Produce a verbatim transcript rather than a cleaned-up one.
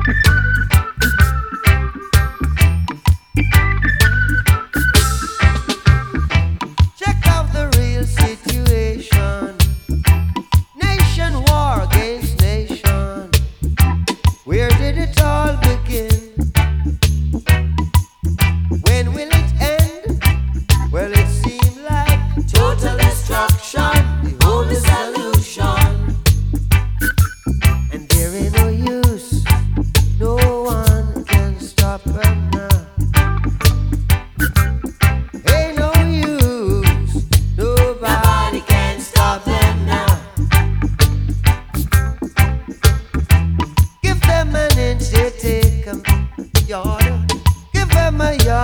Check out the real situation. Nation war against nation. Where did it all begin? When will it end? Well, it seemed like total destruction, the only solution. And there ain't no use, no one can stop her now. Ain't no use, nobody can stop them now. Give them an inch, they take 'em. Yard. Give them a yard.